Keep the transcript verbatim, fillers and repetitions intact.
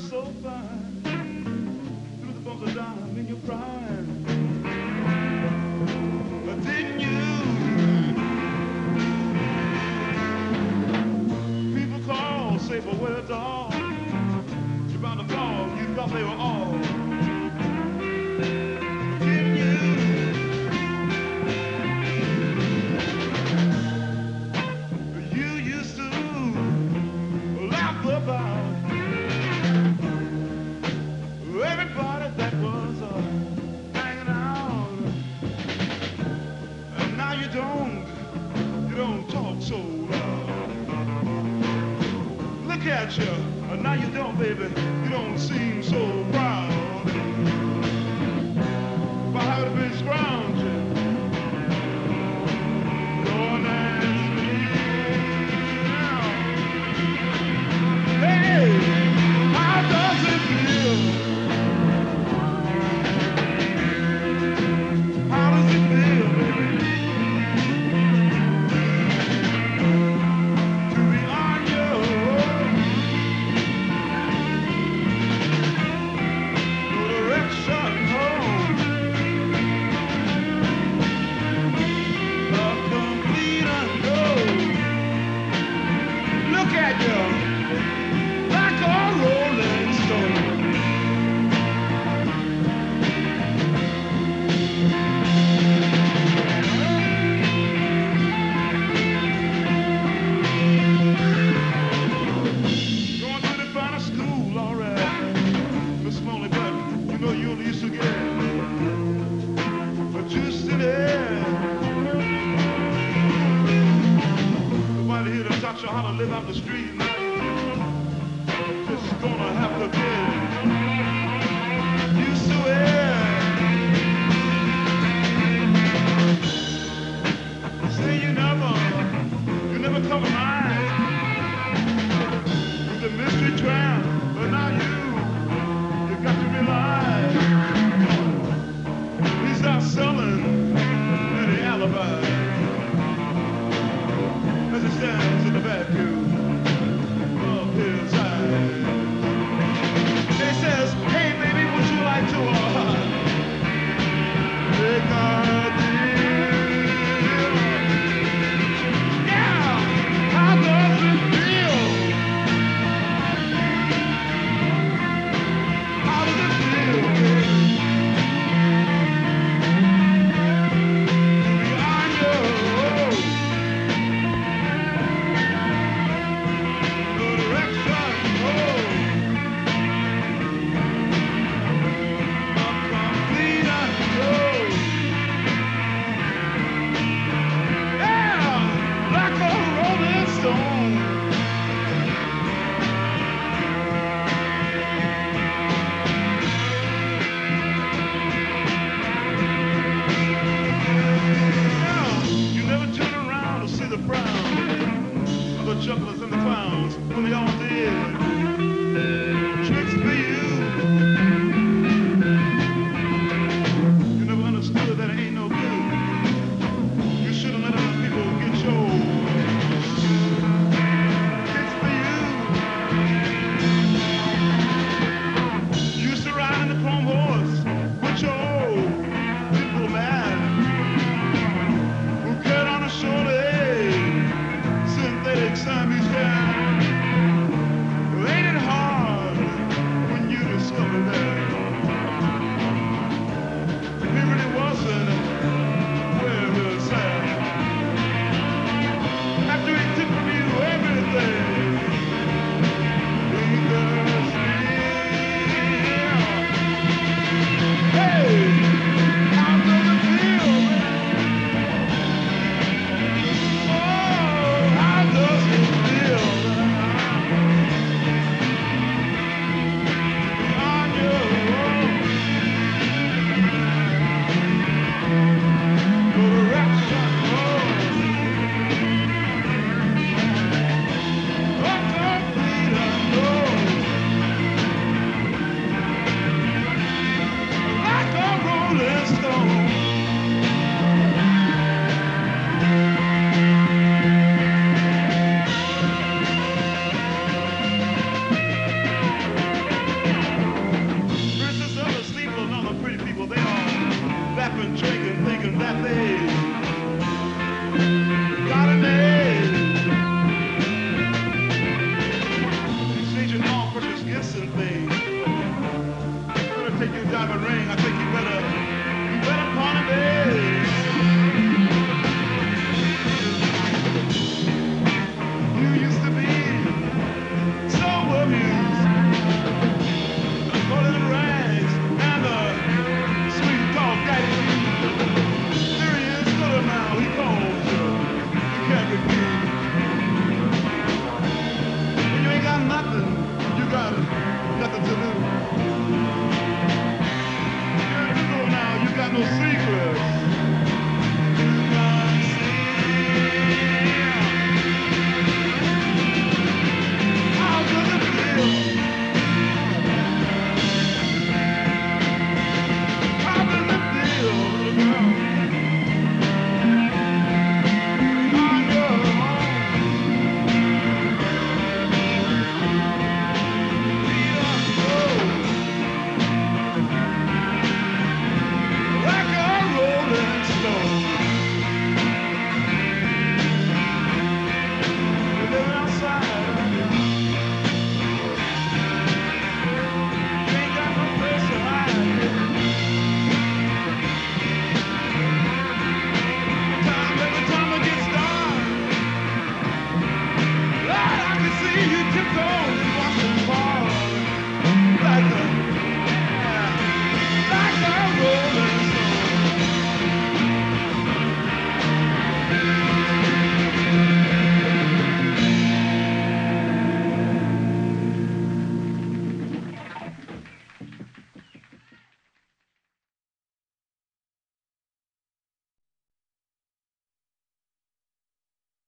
so fine, through the bumps of dime in your prime. But didn't you? People call, say, but where the dog? You're bound to fall, you thought they were all. Didn't you? You used to laugh about everybody that was uh, hanging out, and now you don't, you don't talk so loud. Look at you, and now you don't, baby, you don't seem so proud. If I had been scrounging, Lord, that's me now. Hey, how does it feel? How does it feel, baby, to be on your own? No direction home. A complete unknown. Look at you, like a rolling stone. Going to the final school, all right, Miss Smalley, but you know you only used to get but you still there. Nobody here to teach you how to live out the street. Now you're just gonna have to get used to it. Say you never, you never compromise with the mystery tramp, but now you, you got to realize he's not selling any alibi as he stands in the vacuum of his eyes. He says, hey baby, would you like to uh, make a deal? Yeah, how does it feel? How does it feel, baby? To be on your own. No direction home. A complete unknown. Yeah, like a rolling stone. Yeah, you never turn around to see the frown of the jugglers and the clowns when they all did.